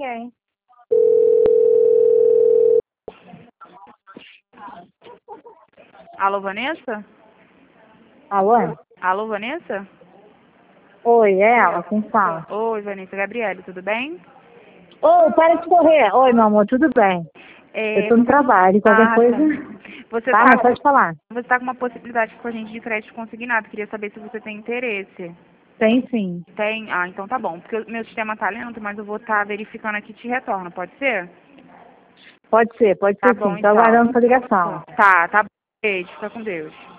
ninguém. Alô, Vanessa? Alô? Alô, Vanessa? Oi, é ela, quem fala? Oi, Vanessa, Gabriele, tudo bem? Ô, para de correr. Oi, meu amor, tudo bem? Eu tô no trabalho, qualquer coisa. Você Tá, mas pode falar. Você tá com uma possibilidade com a gente de crédito consignado. Queria saber se você tem interesse. Tem sim. Tem? Ah, então tá bom. Porque o meu sistema tá lento, mas eu vou estar verificando aqui e te retorno, pode ser? Pode ser Tá sim. bom, Tô então. aguardando sua ligação. Tá bom. Beijo, fica com Deus.